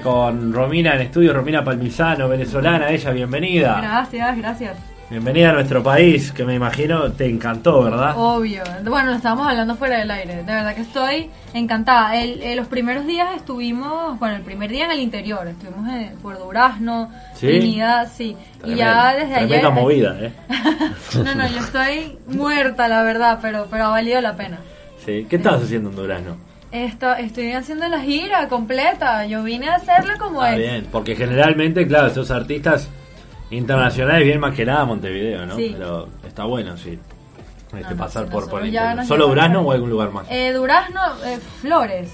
con Romina en estudio, Romina Palmisano, venezolana, ella, bienvenida. Gracias. Bienvenida a nuestro país, que me imagino te encantó, ¿verdad? Obvio. Bueno, estábamos hablando fuera del aire. De verdad que estoy encantada. Los primeros días estuvimos, el primer día en el interior. Estuvimos por Durazno, Trinidad, sí. Tremendo, y ya desde ayer... Tremenda movida, ¿eh? No, yo estoy muerta, la verdad, pero ha valido la pena. Sí. ¿Qué estabas haciendo en Durazno? Estoy haciendo la gira completa. Yo vine a hacerla como es. Bien, porque generalmente, claro, esos artistas internacionales vienen más que nada a Montevideo, ¿no? Sí. Pero está bueno, sí. Pasar por el interior. ¿Solo Durazno o algún lugar más? Durazno, Flores,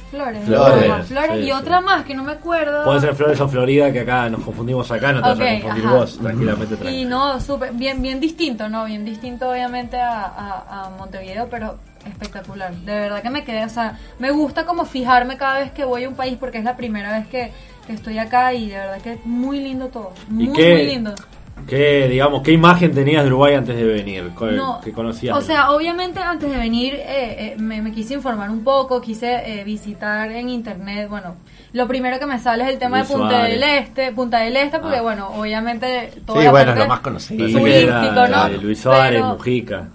sí, y otra más que no me acuerdo. Puede ser Flores o Florida, que acá nos confundimos acá, no te vas a confundir vos, tranquilamente. Y no, súper, bien distinto, ¿no? Bien distinto obviamente a Montevideo, pero espectacular. De verdad que me quedé, o sea, me gusta como fijarme cada vez que voy a un país porque es la primera vez que estoy acá y de verdad que es muy lindo todo. Muy lindo. ¿Qué imagen tenías de Uruguay antes de venir? ¿Qué conocías? O sea, obviamente antes de venir me quise informar un poco, quise visitar en internet, lo primero que me sale es el tema de Punta del Este, porque obviamente todo lo más conocido. Turístico, ¿no? Luis Suárez, Mujica.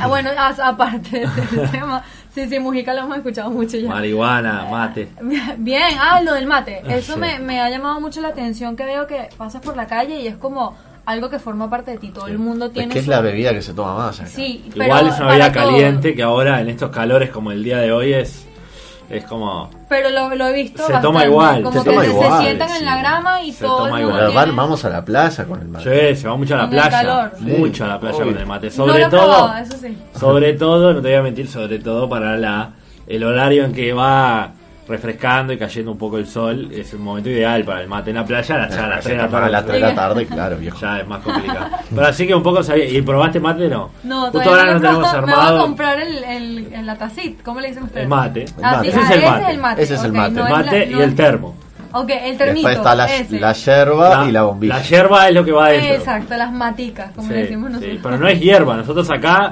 Aparte del tema, sí, Mujica lo hemos escuchado mucho ya. Marihuana, mate. Bien, lo del mate, eso me ha llamado mucho la atención, que veo que pasas por la calle y es como algo que forma parte de ti, todo el mundo tiene... Es que es la bebida que se toma más acá. Sí, igual es una bebida caliente que ahora en estos calores como el día de hoy es como... Pero lo he visto se bastante, toma igual. Como se que se sientan en la grama y se todo toma el mundo igual. tiene... Vamos a la playa con el mate. Sí, se va mucho a la playa. Mucho a la playa con el mate. Sobre todo, eso sí. Sobre todo, no te voy a mentir, sobre todo para el horario en que va refrescando y cayendo un poco el sol, es el momento ideal para el mate en la playa. A las 3 de la tarde, claro, viejo. Ya es más complicado. Pero así que un poco sabía. ¿Y probaste mate? No. No, justo ahora no tenemos armado. Me voy a comprar la tacita. ¿Cómo le dicen ustedes? El mate. Ese es el mate. Ese es el mate. El mate y el termo. Ok, el termito. Después está la yerba y la bombilla. La yerba es lo que va adentro. Exacto, las maticas, como le decimos nosotros. Sí, pero no es hierba. Nosotros acá...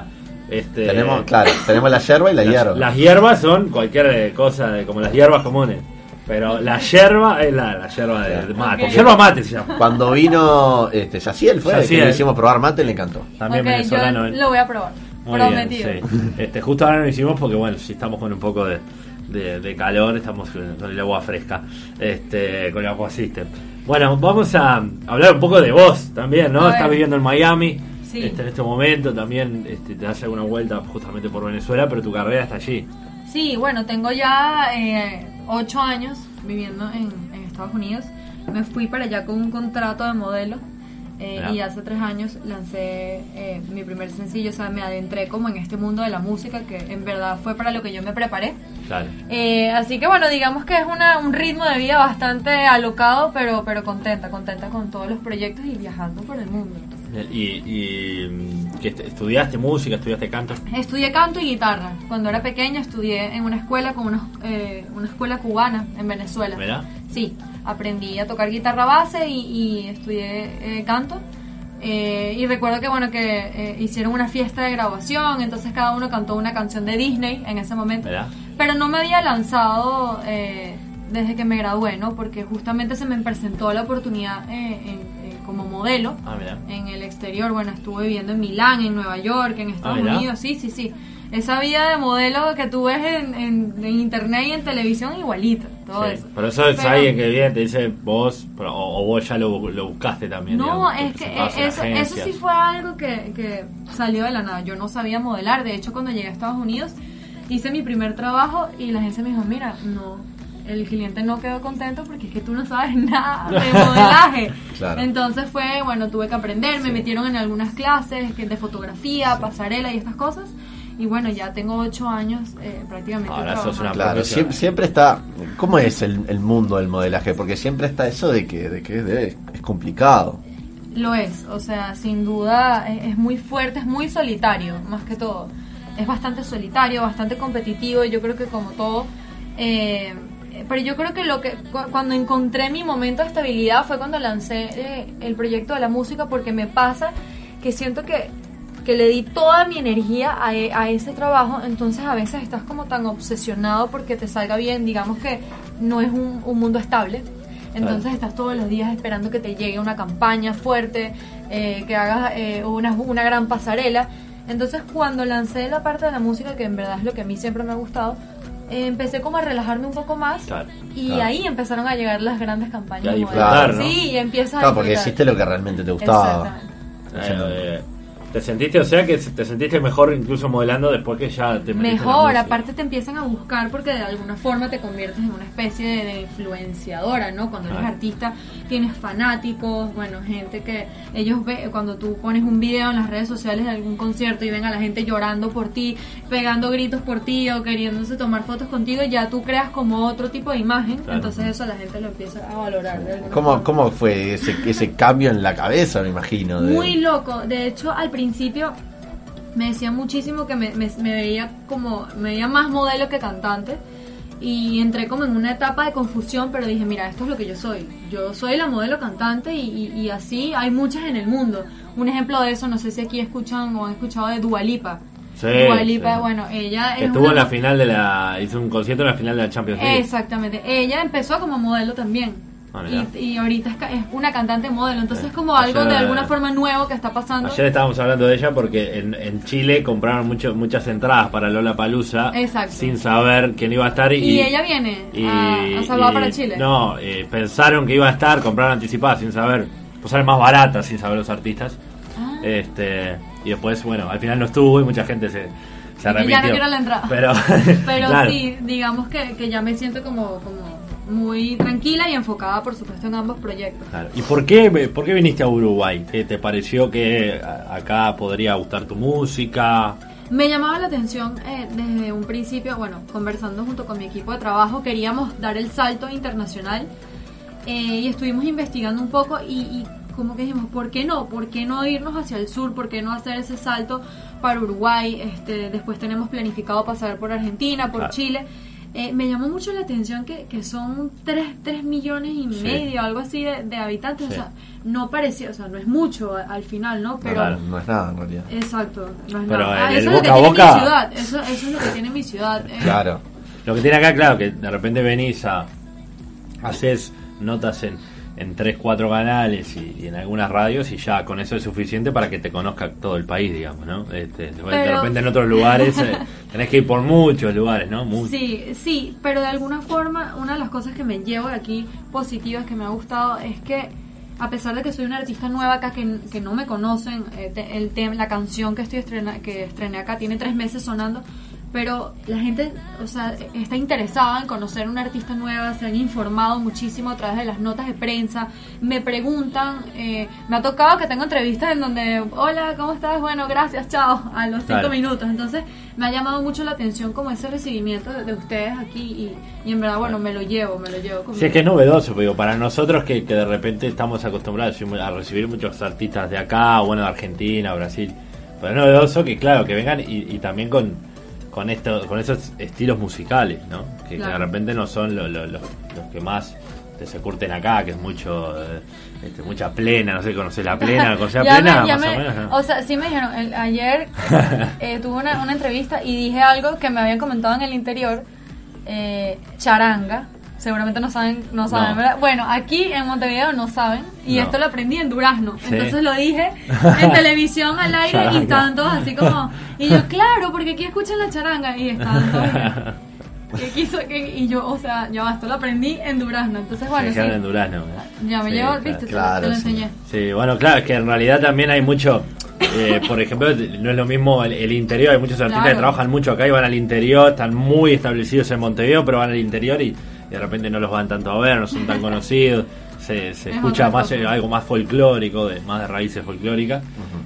tenemos la yerba y la hierba. Las hierbas son cualquier cosa, como las hierbas comunes. Pero la yerba es la yerba de mate. Okay. Yerba mate se llama. Cuando vino Yaciel que le hicimos probar mate, le encantó. También venezolano. Yo lo voy a probar. Muy prometido. Bien, sí. Justo ahora lo hicimos porque si estamos con un poco de calor, estamos con el agua fresca, con el Aqua System. Bueno, vamos a hablar un poco de vos también, ¿no? Estás viviendo en Miami. Sí. En este momento también te das alguna vuelta justamente por Venezuela, pero tu carrera está allí. Sí, tengo ya 8 años viviendo en Estados Unidos. Me fui para allá con un contrato de modelo y hace 3 años lancé mi primer sencillo. O sea, me adentré como en este mundo de la música, que en verdad fue para lo que yo me preparé. Claro. Así que digamos que es un ritmo de vida bastante alocado, pero contenta con todos los proyectos y viajando por el mundo. ¿Y estudiaste música, estudiaste canto? Estudié canto y guitarra. Cuando era pequeña estudié en una escuela una escuela cubana en Venezuela. ¿Verdad? Sí, aprendí a tocar guitarra base y estudié canto. Y recuerdo que hicieron una fiesta de graduación, entonces cada uno cantó una canción de Disney en ese momento. ¿Verdad? Pero no me había lanzado desde que me gradué, ¿no? Porque justamente se me presentó la oportunidad como modelo en el exterior. Estuve viviendo en Milán, en Nueva York, en Estados Unidos. Sí. Esa vida de modelo que tú ves en internet y en televisión, igualita, todo eso. Pero eso es alguien que viene, te dice vos, o vos ya lo buscaste también. No, digamos, es que eso sí fue algo que salió de la nada. Yo no sabía modelar. De hecho, cuando llegué a Estados Unidos, hice mi primer trabajo y la agencia me dijo, mira, el cliente no quedó contento porque es que tú no sabes nada de modelaje. Claro. Entonces tuve que aprender, me metieron en algunas clases de fotografía, pasarela y estas cosas. Y ya tengo 8 años prácticamente. Ahora sos una claro, siempre está. ¿Cómo es el mundo del modelaje? Porque siempre está eso de que es complicado. Lo es, o sea, sin duda es muy fuerte, es muy solitario, más que todo. Es bastante solitario, bastante competitivo, y yo creo que como todo. Pero yo creo que cuando encontré mi momento de estabilidad fue cuando lancé el proyecto de la música, porque me pasa que siento que le di toda mi energía a ese trabajo. Entonces a veces estás como tan obsesionado porque te salga bien, digamos que no es un mundo estable, Entonces estás todos los días esperando que te llegue una campaña fuerte, que hagas una gran pasarela. Entonces cuando lancé la parte de la música, que en verdad es lo que a mí siempre me ha gustado, empecé como a relajarme un poco más, y ahí empezaron a llegar las grandes campañas. Claro, ¿no? Sí, y empiezas a porque hiciste lo que realmente te gustaba. ¿Te sentiste, o sea que te sentiste mejor incluso modelando después que ya te metiste mejor, aparte te empiezan a buscar porque de alguna forma te conviertes en una especie de influenciadora, ¿no? Cuando eres artista tienes fanáticos, bueno, gente que ellos ven, cuando tú pones un video en las redes sociales de algún concierto y ven a la gente llorando por ti, pegando gritos por ti o queriéndose tomar fotos contigo, ya tú creas como otro tipo de imagen, entonces eso la gente lo empieza a valorar de alguna forma. ¿Cómo fue ese cambio en la cabeza, me imagino? Muy loco, de hecho al principio me decían muchísimo que me veía más modelo que cantante, y entré como en una etapa de confusión, pero dije, mira, esto es lo que yo soy la modelo cantante, y así hay muchas en el mundo. Un ejemplo de eso, no sé si aquí escuchan o han escuchado de Dua Lipa. Dua Lipa, bueno, ella estuvo en la final hizo un concierto en la final de la Champions League. Exactamente, ella empezó como modelo también. Y ahorita es una cantante modelo, entonces es como algo de alguna forma nuevo que está pasando. Ayer estábamos hablando de ella porque en Chile compraron muchas entradas para Lollapalooza sin saber quién iba a estar, y ella viene a salvar para Chile. No, pensaron que iba a estar, compraron anticipadas sin saber, pues sale más barata sin saber los artistas. Y después, bueno, al final no estuvo y mucha gente se arrepintió. Ya no quiero la entrada. Pero claro. Sí, digamos que ya me siento como muy tranquila y enfocada, por supuesto, en ambos proyectos. Claro. ¿Y por qué viniste a Uruguay? ¿Te pareció que acá podría gustar tu música? Me llamaba la atención desde un principio, bueno, conversando junto con mi equipo de trabajo, queríamos dar el salto internacional, y estuvimos investigando un poco y como que dijimos, ¿por qué no? ¿Por qué no irnos hacia el sur? ¿Por qué no hacer ese salto para Uruguay? Después tenemos planificado pasar por Argentina, por Chile. Me llamó mucho la atención que son 3 millones y medio, algo así de habitantes. O sea, no parecía, o sea, no es mucho al final, ¿no? Pero claro, no es nada en realidad. Exacto, no es pero nada. Eso es lo que tiene mi ciudad. Eso es lo que tiene mi ciudad. Claro. Lo que tiene acá, claro, que de repente venís haces notas en 3-4 canales y en algunas radios, y ya con eso es suficiente para que te conozca todo el país, digamos, ¿no? De repente en otros lugares tenés que ir por muchos lugares, ¿no? Sí, pero de alguna forma una de las cosas que me llevo de aquí positivas, que me ha gustado, es que a pesar de que soy una artista nueva acá, que no me conocen, la canción que estrené acá tiene 3 meses sonando, pero la gente, o sea, está interesada en conocer una artista nueva, se han informado muchísimo a través de las notas de prensa, me preguntan, me ha tocado que tengo entrevistas en donde, hola, ¿cómo estás? Bueno, gracias, chao, a los 5 minutos. Entonces me ha llamado mucho la atención como ese recibimiento de ustedes aquí, y en verdad, bueno, me lo llevo conmigo. Sí, es que es novedoso, pero para nosotros que de repente estamos acostumbrados a recibir muchos artistas de acá, bueno, de Argentina, Brasil, pero es novedoso que, claro, que vengan y también con esos estilos musicales, ¿no? Que de repente no son los que más se curten acá, que es mucha plena, no sé, ¿conocés la plena? ¿Conocés la plena? Más o menos, ¿no? O sea, sí me dijeron, ayer tuve una entrevista y dije algo que me habían comentado en el interior, charanga. Seguramente no saben, ¿verdad? Bueno, aquí en Montevideo no saben, y esto lo aprendí en Durazno. Sí. Entonces lo dije en televisión al aire, charanga. Y estaban todos así como, y yo, claro, porque aquí escuchan la charanga, y estaban todos y yo, o sea, esto lo aprendí en Durazno. Entonces, bueno, sí. En Durazno, ya me llevo, viste, claro, te lo enseñé. Sí, bueno, claro, es que en realidad también hay mucho, por ejemplo, no es lo mismo el interior, hay muchos artistas que trabajan mucho acá y van al interior, están muy establecidos en Montevideo, pero van al interior y de repente no los van tanto a ver, no son tan conocidos, se escucha más algo más folclórico, más de raíces folclóricas.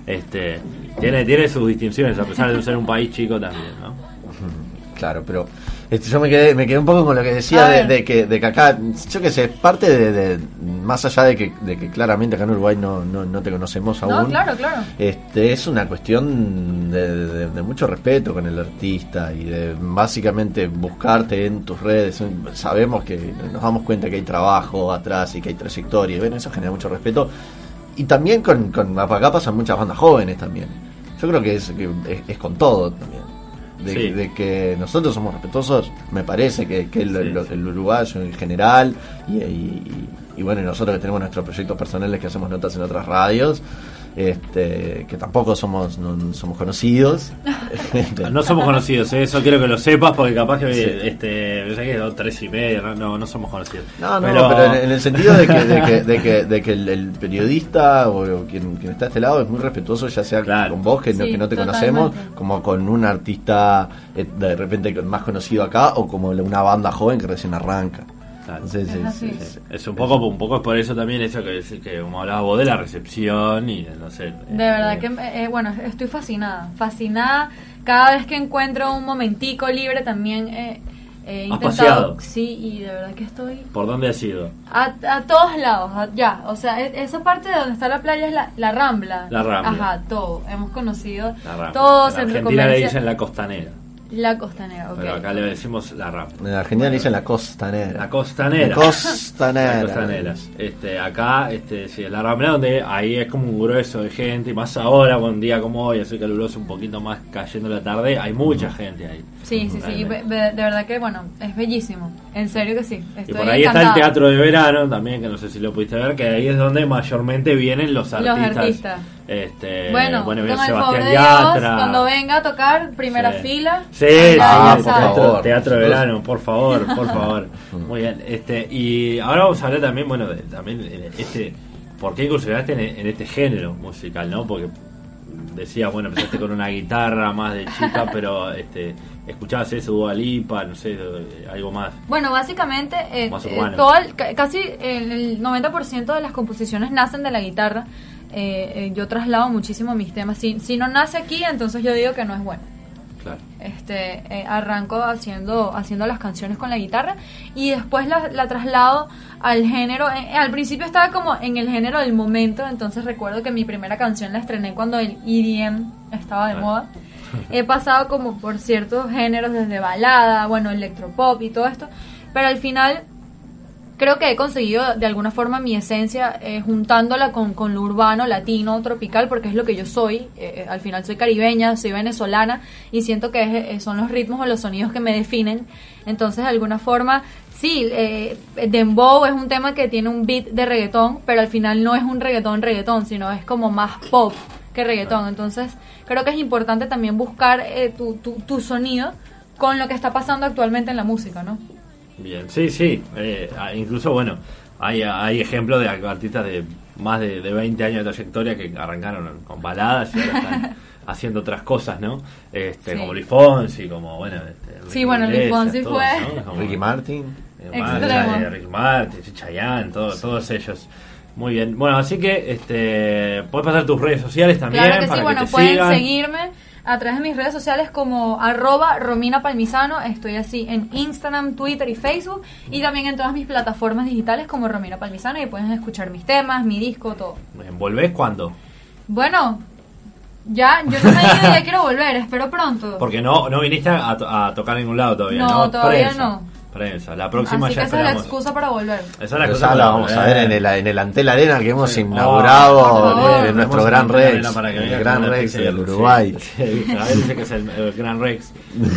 Tiene sus distinciones, a pesar de ser un país chico también, ¿no? Claro, pero yo me quedé un poco con lo que decía de que acá, yo que sé, parte de más allá de que claramente acá en Uruguay no te conocemos aún. No, claro. Es una cuestión de mucho respeto con el artista y de básicamente buscarte en tus redes. Sabemos que nos damos cuenta que hay trabajo atrás y que hay trayectoria, y bueno, eso genera mucho respeto. Y también con acá pasan muchas bandas jóvenes también. Yo creo que es con todo también. De que nosotros somos respetuosos, me parece que el uruguayo en general y y bueno, y nosotros que tenemos nuestros proyectos personales que hacemos notas en otras radios, que tampoco somos conocidos. No somos conocidos, eso quiero que lo sepas, porque capaz que yo sé que 2-3:30, no somos conocidos. Pero en el sentido de que el periodista o quien está a este lado es muy respetuoso, ya sea con vos que no te conocemos, como con un artista de repente más conocido acá, o como una banda joven que recién arranca. Claro. Es un poco es por eso también eso que como hablabas vos de la recepción y no sé. De verdad que estoy fascinada cada vez que encuentro un momentico libre también. He intentado, paseado. Sí, y de verdad que estoy. ¿Por dónde has ido? A todos lados, o sea, esa parte de donde está la playa es la Rambla. La Rambla. Ajá, todo. Hemos conocido todo. En Argentina le dicen la Costanera. La Costanera, ok. Pero acá le decimos la Rambla. En Argentina le dicen la Costanera. La Costanera. La Costanera. La Costanera. Acá, sí, la Rambla, donde ahí es como un grueso de gente, y más ahora, con un día como hoy, así caluroso, un poquito más cayendo la tarde, hay mucha gente ahí. Sí, de verdad que, es bellísimo. En serio que sí. Y por ahí está el Teatro de Verano también, que no sé si lo pudiste ver, que ahí es donde mayormente vienen los artistas. Bueno, viene con Sebastián el Yatra. Cuando venga a tocar, primera fila. Sí, por favor. Teatro de Verano, por favor. Muy bien. Y ahora vamos a hablar también, ¿por qué incursionaste en este género musical, no? Porque decías, empezaste con una guitarra más de chica, pero escuchabas eso, Dua Lipa, no sé, algo más. Bueno, básicamente casi el 90% de las composiciones nacen de la guitarra. Yo traslado muchísimo mis temas. Si no nace aquí, entonces yo digo que no es bueno. Claro. Arranco haciendo las canciones con la guitarra y después la traslado al género. Al principio estaba como en el género del momento, entonces recuerdo que mi primera canción la estrené cuando el EDM estaba de moda. He pasado como por ciertos géneros, desde balada, electropop y todo esto, pero al final creo que he conseguido de alguna forma mi esencia, juntándola con lo urbano, latino, tropical, porque es lo que yo soy. Al final soy caribeña, soy venezolana, y siento que son los ritmos o los sonidos que me definen. Entonces, de alguna forma, sí, Dembow es un tema que tiene un beat de reggaetón, pero al final no es un reggaetón, sino es como más pop que reggaetón. Entonces, creo que es importante también buscar tu sonido con lo que está pasando actualmente en la música, ¿no? Bien, sí. Incluso, hay ejemplos de artistas de más de 20 años de trayectoria que arrancaron con baladas y ahora están haciendo otras cosas, ¿no? Como Luis Fonsi, como, Luis Fonsi fue. ¿no? Ricky Martin. Ricky Martin, Chayanne, todos ellos. Muy bien. Bueno, así que puedes pasar tus redes sociales también. Claro que para sí, que te pueden sigan. seguirme a través de mis redes sociales como @Romina Palmisano. Estoy así en Instagram, Twitter y Facebook, y también en todas mis plataformas digitales como Romina Palmisano, y pueden escuchar mis temas, mi disco, todo. ¿Volvés cuándo? Bueno, yo no me he ido, ya quiero volver, espero pronto. Porque no viniste a tocar en ningún lado todavía, ¿no? No, todavía Prensa. No. Prensa. La próxima así ya que esa es esperamos. la excusa para volver. Esa es la Pero excusa ya la para vamos a volver. ver en el Antel Arena que hemos inaugurado en nuestro Gran Rex. El Gran Rex del Uruguay. Sí, a ver, dice que es el Gran Rex.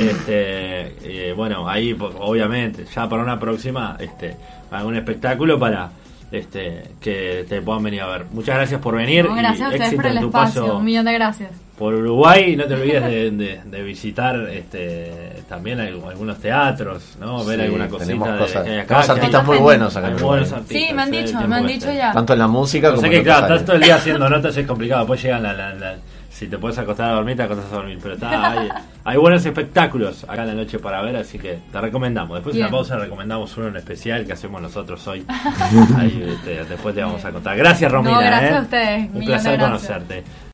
Ahí obviamente ya para una próxima algún espectáculo para que te puedan venir a ver. Muchas gracias por venir. Gracias a ustedes por el espacio. Un millón de gracias. Por Uruguay, y no te olvides de visitar también algunos teatros, ¿no? Ver alguna cosita de acá. Tenemos artistas muy buenos acá en Uruguay. Sí, me han dicho ya. Tanto en la música como en en claro, estás todo el día haciendo notas, es complicado. Después llegan si te puedes acostar a dormir, te acostas a dormir. Pero hay buenos espectáculos acá en la noche para ver, así que te recomendamos. Después de la pausa recomendamos uno en especial que hacemos nosotros hoy. Ahí, después te vamos a contar. Gracias, Romina. Gracias a ustedes. Un placer conocerte.